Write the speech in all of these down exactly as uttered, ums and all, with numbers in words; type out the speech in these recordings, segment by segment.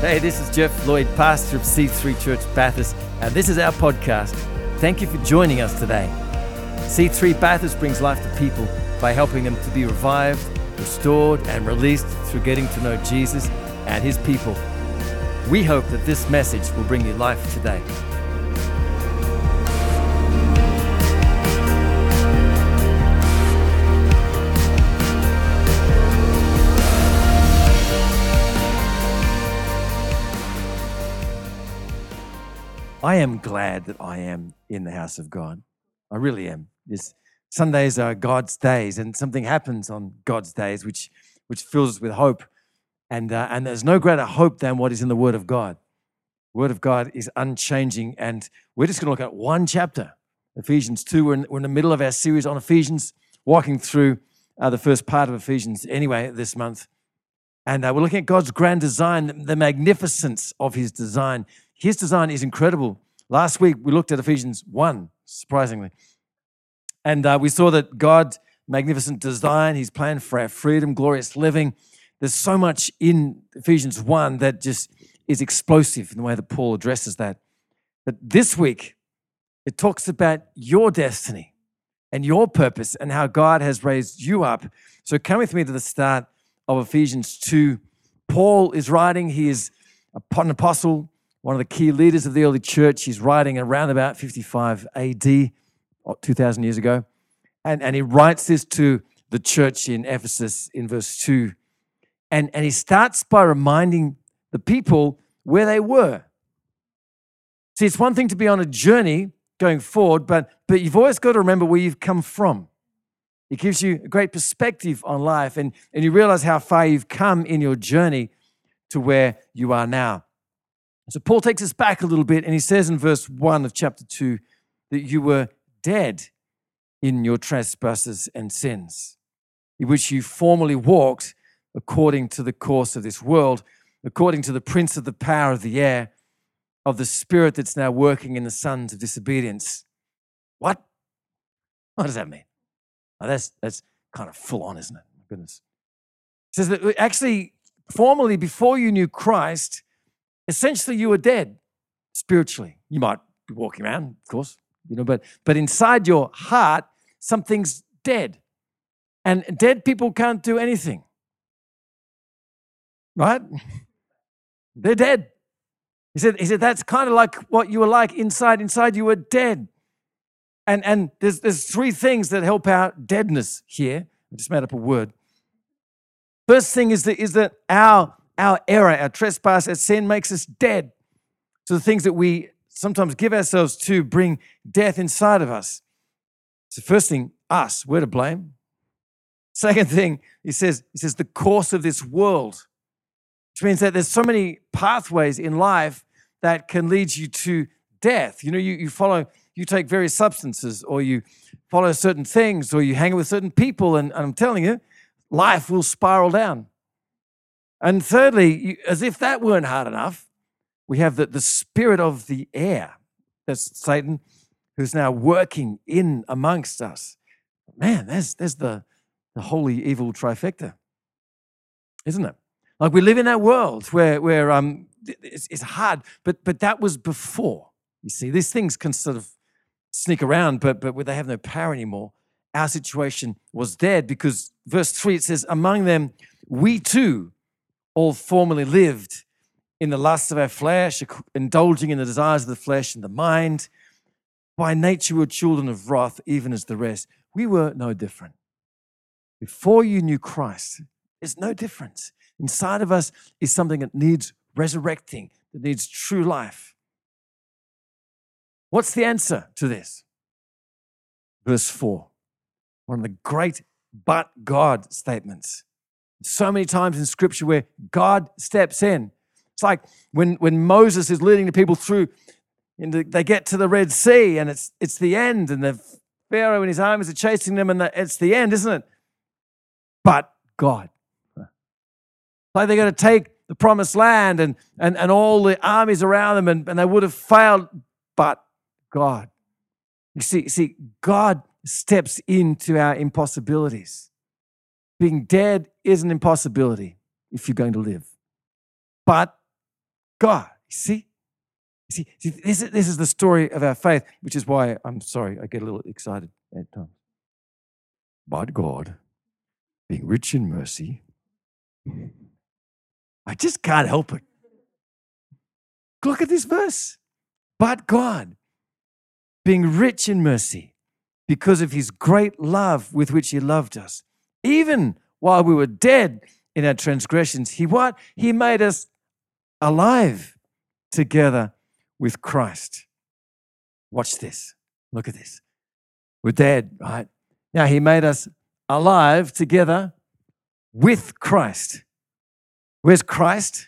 Hey, this is Jeff Lloyd, pastor of C three Church Bathurst, and this is our podcast. Thank you for joining us today. C three Bathurst brings life to people by helping them to be revived, restored, and released through getting to know Jesus and His people. We hope that this message will bring you life today. I am glad that I am in the house of God. I really am. This Sundays are God's days, and something happens on God's days which which fills us with hope. And uh, and there's no greater hope than what is in the Word of God. The Word of God is unchanging, and we're just going to look at one chapter, Ephesians two. We're in, we're in the middle of our series on Ephesians, walking through uh, the first part of Ephesians anyway this month. And uh, we're looking at God's grand design, the magnificence of His design. His design is incredible. Last week, we looked at Ephesians one, surprisingly. And uh, we saw that God's magnificent design, His plan for our freedom, glorious living. There's so much in Ephesians one that just is explosive in the way that Paul addresses that. But this week, it talks about your destiny and your purpose and how God has raised you up. So come with me to the start of Ephesians two. Paul is writing. He is an apostle, one of the key leaders of the early church. He's writing around about fifty-five A D, two thousand years ago. And, and he writes this to the church in Ephesus in verse two. And, and he starts by reminding the people where they were. See, it's one thing to be on a journey going forward, but, but you've always got to remember where you've come from. It gives you a great perspective on life, and, and you realize how far you've come in your journey to where you are now. So Paul takes us back a little bit, and he says in verse one of chapter two that you were dead in your trespasses and sins, in which you formerly walked according to the course of this world, according to the prince of the power of the air, of the spirit that's now working in the sons of disobedience. What? What does that mean? Oh, that's, that's kind of full on, isn't it? My goodness. It says that actually, formerly, before you knew Christ, essentially, you were dead spiritually. You might be walking around, of course, you know, but but inside your heart, something's dead, and dead people can't do anything, right? They're dead. He said. He said that's kind of like what you were like inside. Inside, you were dead, and and there's there's three things that help out deadness here. I just made up a word. First thing is that is that our Our error, our trespass, our sin makes us dead. So the things that we sometimes give ourselves to bring death inside of us. So first thing, us, we're to blame. Second thing, he says, he says the course of this world, which means that there's so many pathways in life that can lead you to death. You know, you, you follow, you take various substances, or you follow certain things, or you hang with certain people, and, and I'm telling you, life will spiral down. And thirdly, as if that weren't hard enough, we have the, the spirit of the air. That's Satan, who's now working in amongst us. Man, there's, there's the, the holy evil trifecta, isn't it? Like we live in that world where, where um, it's, it's hard, but, but that was before. You see, these things can sort of sneak around, but, but they have no power anymore. Our situation was dead because verse three, it says, among them, we too, all formerly lived in the lusts of our flesh, indulging in the desires of the flesh and the mind. By nature, we were children of wrath, even as the rest. We were no different. Before you knew Christ, there's no difference. Inside of us is something that needs resurrecting, that needs true life. What's the answer to this? Verse four, one of the great but God statements. So many times in Scripture where God steps in. It's like when, when Moses is leading the people through, and they get to the Red Sea, and it's it's the end, and the Pharaoh and his armies are chasing them, and the, it's the end, isn't it? But God. Like they're going to take the promised land, and, and, and all the armies around them, and, and they would have failed, but God. You see, you see, God steps into our impossibilities. Being dead is an impossibility if you're going to live. But God. You see? You see, see this, is, this is the story of our faith, which is why I'm sorry, I get a little excited at times. But God, being rich in mercy, I just can't help it. Look at this verse. But God, being rich in mercy, because of his great love with which he loved us, even while we were dead in our transgressions, he what? He made us alive together with Christ. Watch this. Look at this. We're dead, right? Now he made us alive together with Christ. Where's Christ?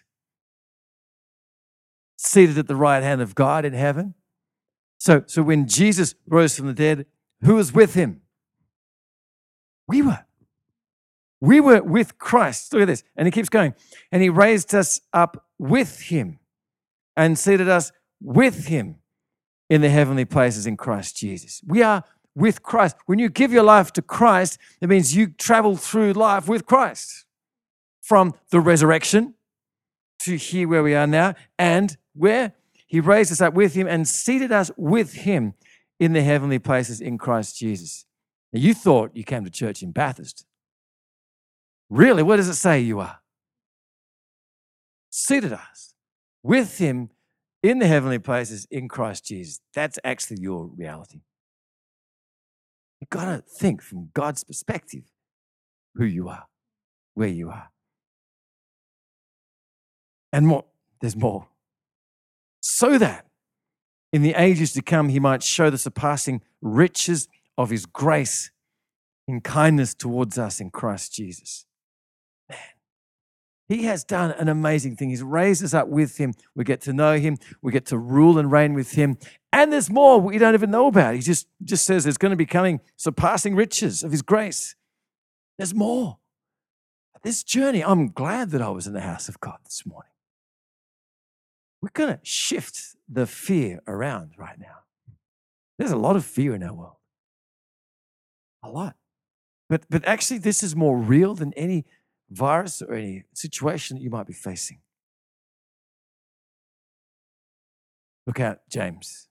Seated at the right hand of God in heaven. So, so when Jesus rose from the dead, who was with him? We were. We were with Christ. Look at this. And he keeps going. And he raised us up with him and seated us with him in the heavenly places in Christ Jesus. We are with Christ. When you give your life to Christ, it means you travel through life with Christ. From the resurrection to here where we are now, and where he raised us up with him and seated us with him in the heavenly places in Christ Jesus. Now, you thought you came to church in Bathurst. Really, what does it say you are? Seated us with him in the heavenly places in Christ Jesus. That's actually your reality. You've got to think from God's perspective who you are, where you are. And more, there's more. So that in the ages to come, he might show the surpassing riches of his grace in kindness towards us in Christ Jesus. Man, he has done an amazing thing. He's raised us up with him. We get to know him. We get to rule and reign with him. And there's more we don't even know about. He just, just says there's going to be coming surpassing riches of his grace. There's more. This journey, I'm glad that I was in the house of God this morning. We're going to shift the fear around right now. There's a lot of fear in our world. A lot. But, but actually, this is more real than any virus or any situation that you might be facing. Look out, James.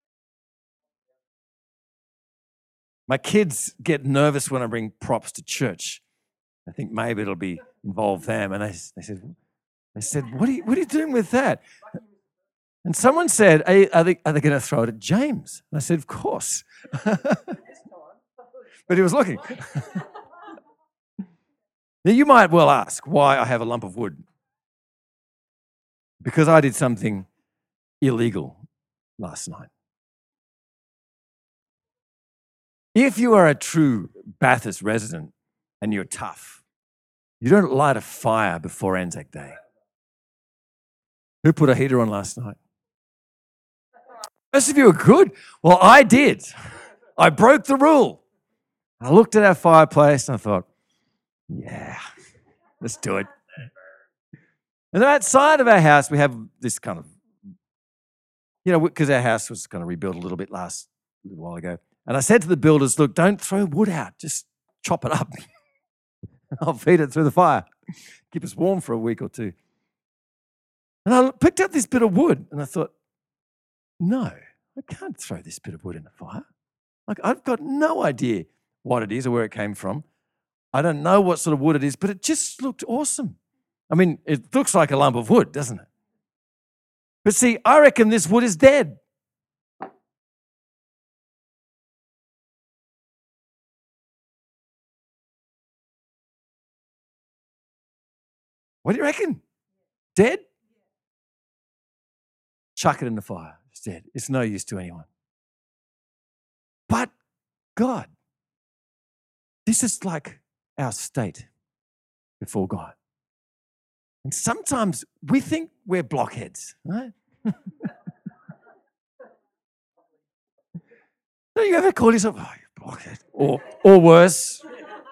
My kids get nervous when I bring props to church. I think maybe it'll be involve them. And they, they said, they said, what are you, what are you doing with that? And someone said, are, are they, are they going to throw it at James? And I said, of course. But he was looking. Now, you might well ask why I have a lump of wood. Because I did something illegal last night. If you are a true Bathurst resident and you're tough, you don't light a fire before Anzac Day. Who put a heater on last night? Most of you are good. Well, I did. I broke the rule. I looked at our fireplace and I thought, yeah, let's do it. And outside of our house, we have this kind of, you know, because our house was kind of rebuilt a little bit last a little while ago. And I said to the builders, look, don't throw wood out. Just chop it up. I'll feed it through the fire. Keep us warm for a week or two. And I picked up this bit of wood and I thought, no, I can't throw this bit of wood in the fire. Like, I've got no idea what it is or where it came from. I don't know what sort of wood it is, but it just looked awesome. I mean, it looks like a lump of wood, doesn't it? But see, I reckon this wood is dead. What do you reckon? Dead? Chuck it in the fire. It's dead. It's no use to anyone. But God, this is like our state before God. And sometimes we think we're blockheads, right? Don't you ever call yourself, oh, you blockhead? Or, or worse.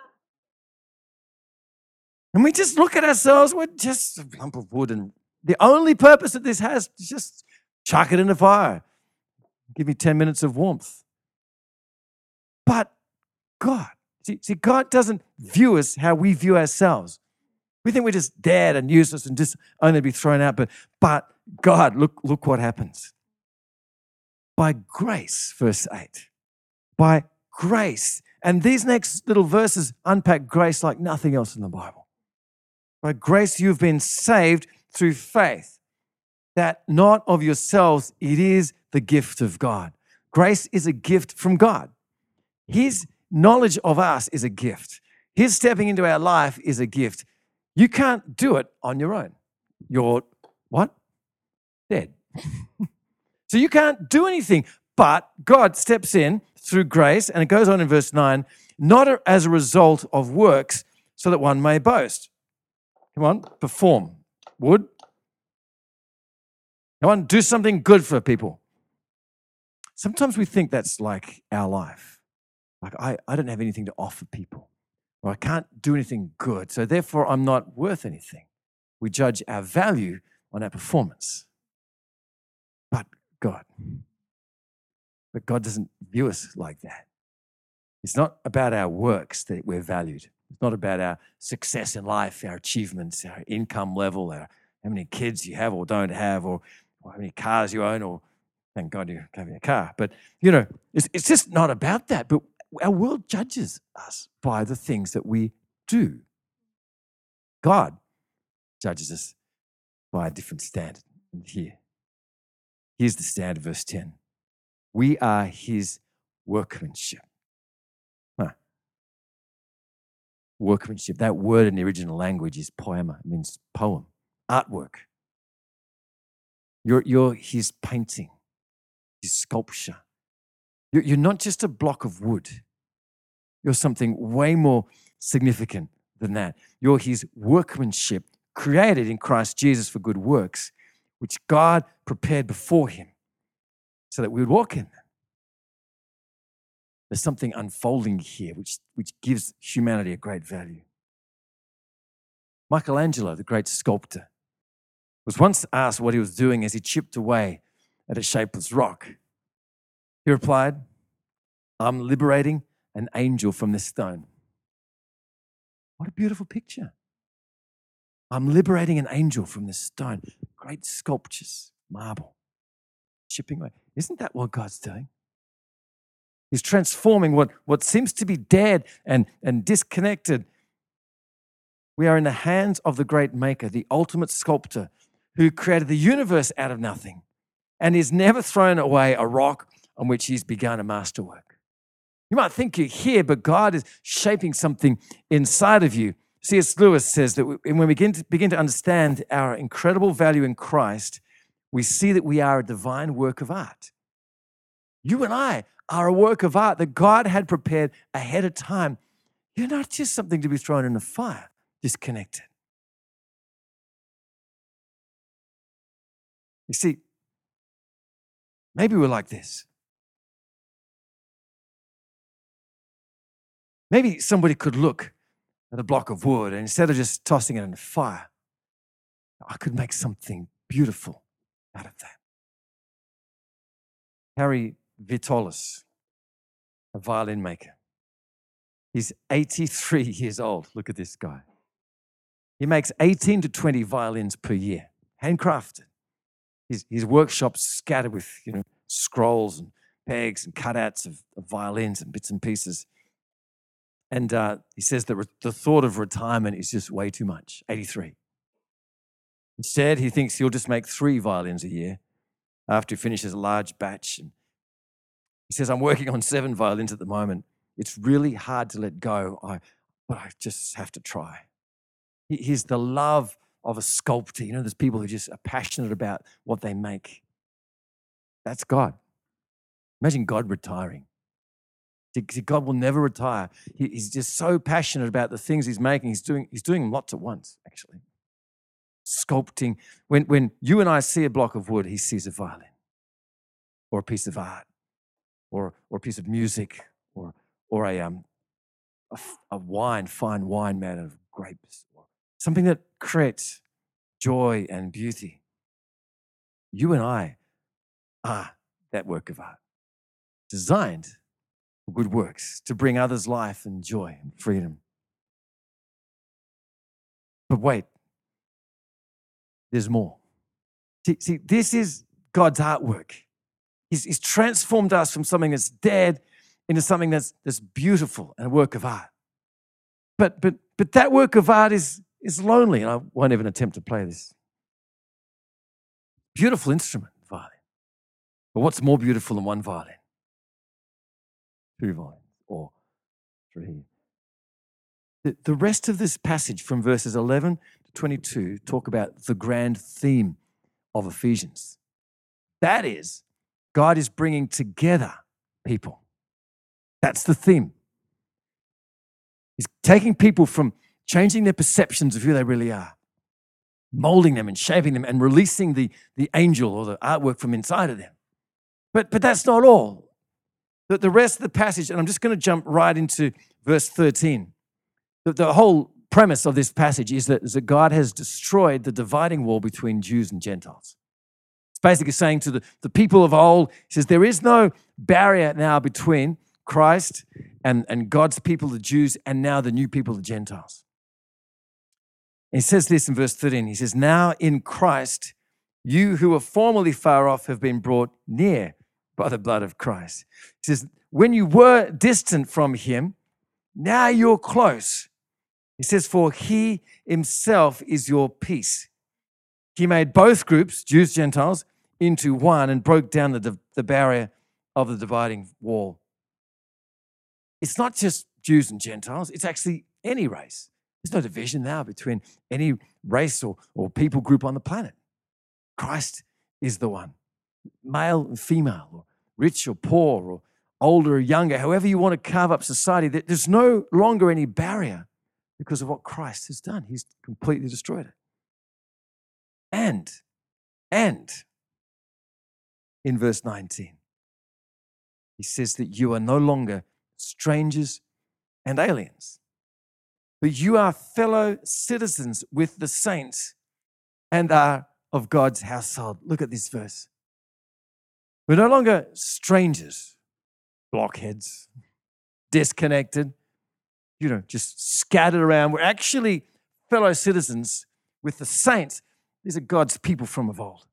And we just look at ourselves, we're just a lump of wood. And the only purpose that this has is just chuck it in the fire. Give me ten minutes of warmth. But God, see, see, God doesn't view us how we view ourselves. We think we're just dead and useless and just only to be thrown out. But, but God, look, look what happens. By grace, verse eight, by grace. And these next little verses unpack grace like nothing else in the Bible. By grace, you've been saved through faith, that not of yourselves, it is the gift of God. Grace is a gift from God. His knowledge of us is a gift. His stepping into our life is a gift. You can't do it on your own. You're what? Dead. So you can't do anything, but God steps in through grace, and it goes on in verse nine, not as a result of works, so that one may boast. Come on, perform. Wood. Come on, do something good for people. Sometimes we think that's like our life. Like, I, I don't have anything to offer people, or I can't do anything good, so therefore I'm not worth anything. We judge our value on our performance. But God, but God doesn't view us like that. It's not about our works that we're valued. It's not about our success in life, our achievements, our income level, our, how many kids you have or don't have, or, or how many cars you own, or thank God you're having a car. But, you know, it's, it's just not about that. But our world judges us by the things that we do. God judges us by a different standard. And here, here's the standard, verse ten. We are his workmanship. Huh. Workmanship. That word in the original language is poema. It means poem, artwork. You're, you're his painting, his sculpture. You're, you're not just a block of wood. You're something way more significant than that. You're his workmanship, created in Christ Jesus for good works, which God prepared before him so that we would walk in them. There's something unfolding here which, which gives humanity a great value. Michelangelo, the great sculptor, was once asked what he was doing as he chipped away at a shapeless rock. He replied, I'm liberating an angel from this stone. What a beautiful picture. I'm liberating an angel from this stone. Great sculptures, marble, chipping away. Isn't that what God's doing? He's transforming what, what seems to be dead and, and disconnected. We are in the hands of the great maker, the ultimate sculptor, who created the universe out of nothing and has never thrown away a rock on which he's begun a masterwork. You might think you're here, but God is shaping something inside of you. C S Lewis says that when we begin to, begin to understand our incredible value in Christ, we see that we are a divine work of art. You and I are a work of art that God had prepared ahead of time. You're not just something to be thrown in the fire, disconnected. You see, maybe we're like this. Maybe somebody could look at a block of wood and instead of just tossing it in the fire, I could make something beautiful out of that. Harry Vitolis, a violin maker. He's eighty-three years old. Look at this guy. He makes eighteen to twenty violins per year, handcrafted. His, his workshop's scattered with, you know, scrolls and pegs and cutouts of, of violins and bits and pieces. And uh, he says that re- the thought of retirement is just way too much, eighty-three. Instead, he thinks he'll just make three violins a year after he finishes a large batch. And he says, I'm working on seven violins at the moment. It's really hard to let go, I, but I just have to try. He, he's the love of a sculptor. You know, there's people who just are passionate about what they make. That's God. Imagine God retiring. See, God will never retire. He, he's just so passionate about the things he's making. He's doing, he's doing them lots at once, actually. Sculpting. When, when you and I see a block of wood, he sees a violin or a piece of art or, or a piece of music or, or a, um, a, a wine, fine wine made out of grapes, or something that creates joy and beauty. You and I are that work of art, designed for good works, to bring others life and joy and freedom. But wait, there's more. See, see this is God's artwork. He's, he's transformed us from something that's dead into something that's, that's beautiful and a work of art. But, but, but that work of art is, is lonely, and I won't even attempt to play this. Beautiful instrument, violin. But what's more beautiful than one violin? Two violins, or three. The, the rest of this passage from verses eleven to twenty-two talk about the grand theme of Ephesians. That is, God is bringing together people. That's the theme. He's taking people from changing their perceptions of who they really are, molding them and shaping them and releasing the, the angel or the artwork from inside of them. But, but that's not all. The, the rest of the passage, and I'm just going to jump right into verse thirteen. The, the whole premise of this passage is that, is that God has destroyed the dividing wall between Jews and Gentiles. It's basically saying to the, the people of old, he says, there is no barrier now between Christ and, and God's people, the Jews, and now the new people, the Gentiles. And he says this in verse thirteen. He says, now in Christ, you who were formerly far off have been brought near by the blood of Christ. He says, when you were distant from him, now you're close. He says, for he himself is your peace. He made both groups, Jews, Gentiles, into one and broke down the, the barrier of the dividing wall. It's not just Jews and Gentiles, it's actually any race. There's no division now between any race or, or people group on the planet. Christ is the one. Male and female, or rich or poor, or older or younger, however you want to carve up society, there's no longer any barrier because of what Christ has done. He's completely destroyed it. And, and, in verse nineteen, he says that you are no longer strangers and aliens, but you are fellow citizens with the saints and are of God's household. Look at this verse. We're no longer strangers, blockheads, disconnected, you know, just scattered around. We're actually fellow citizens with the saints. These are God's people from of old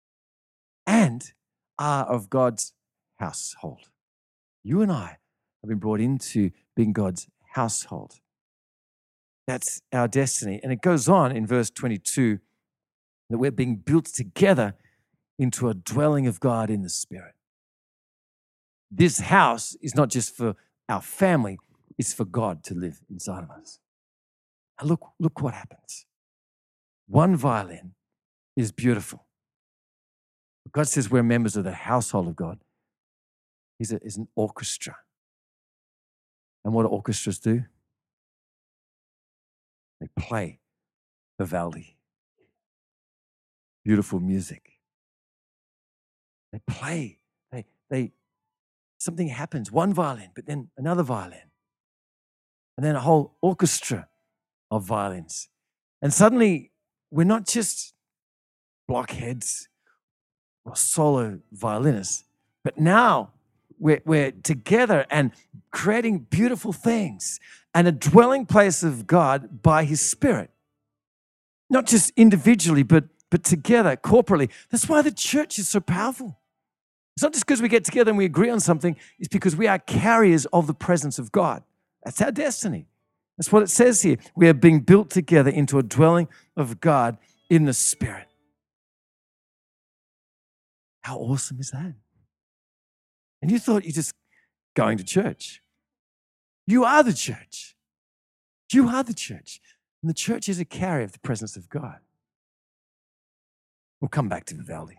and are of God's household. You and I have been brought into being God's household. That's our destiny. And it goes on in verse twenty-two that we're being built together into a dwelling of God in the Spirit. This house is not just for our family, it's for God to live inside of us. Now look, look what happens. One violin is beautiful. God says we're members of the household of God. He's, a, he's an orchestra. And what do orchestras do? They play Vivaldi. Beautiful music. They play. They, they, something happens. One violin, but then another violin. And then a whole orchestra of violins. And suddenly, we're not just blockheads or solo violinists, but now we're, we're together and creating beautiful things and a dwelling place of God by his Spirit. Not just individually, but, but together, corporately. That's why the church is so powerful. It's not just because we get together and we agree on something, it's because we are carriers of the presence of God. That's our destiny. That's what it says here. We are being built together into a dwelling of God in the Spirit. How awesome is that? And you thought you're just going to church. You are the church. You are the church. And the church is a carrier of the presence of God. We'll come back to Vivaldi.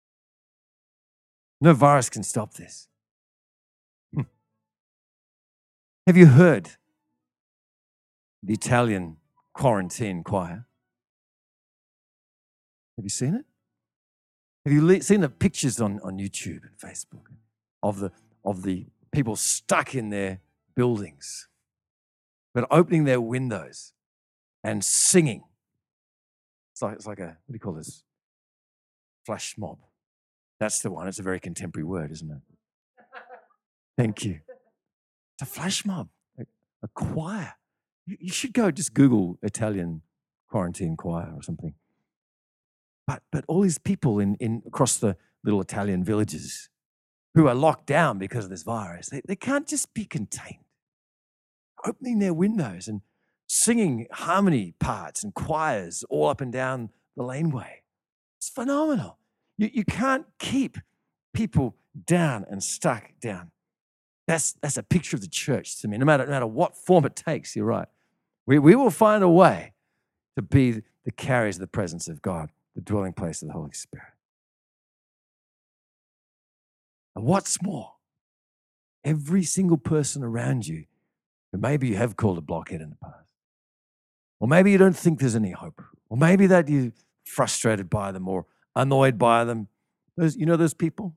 No virus can stop this. Hmm. Have you heard the Italian quarantine choir? Have you seen it? Have you le- seen the pictures on, on YouTube and Facebook of the, of the people stuck in their buildings, but opening their windows and singing? It's like, it's like a, what do you call this? Flash mob. That's the one. It's a very contemporary word, isn't it? Thank you. It's a flash mob, a, a choir. You, you should go just Google Italian quarantine choir or something. But but all these people in, in across the little Italian villages who are locked down because of this virus, they, they can't just be contained. Opening their windows and singing harmony parts and choirs all up and down the laneway. It's phenomenal. You, you can't keep people down and stuck down. That's, that's a picture of the church to me. No matter, no matter what form it takes, you're right. We, we will find a way to be the carriers of the presence of God, the dwelling place of the Holy Spirit. And what's more, every single person around you who maybe you have called a blockhead in the past, or maybe you don't think there's any hope, or maybe that you're frustrated by them or annoyed by them. Those, you know those people?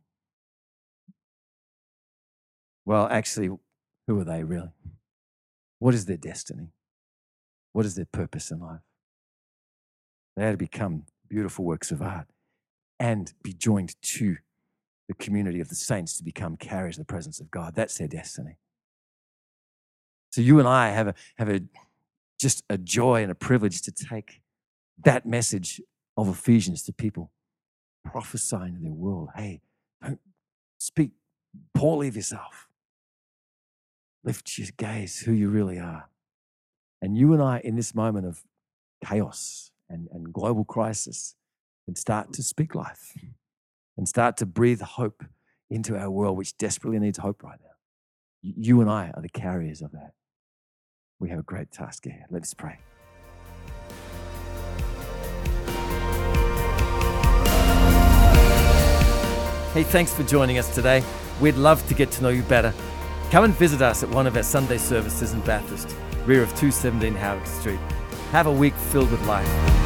Well, actually, who are they really? What is their destiny? What is their purpose in life? They are to become beautiful works of art and be joined to the community of the saints to become carriers of the presence of God. That's their destiny. So you and I have a have a just a joy and a privilege to take that message of Ephesians to people, prophesying to their world. Hey, don't speak poorly of yourself. Lift your gaze who you really are. And you and I, in this moment of chaos and, and global crisis, can start to speak life and start to breathe hope into our world, which desperately needs hope right now. You and I are the carriers of that. We have a great task ahead. Let's pray. Hey, thanks for joining us today. We'd love to get to know you better. Come and visit us at one of our Sunday services in Bathurst, rear of two seventeen Howard Street. Have a week filled with life.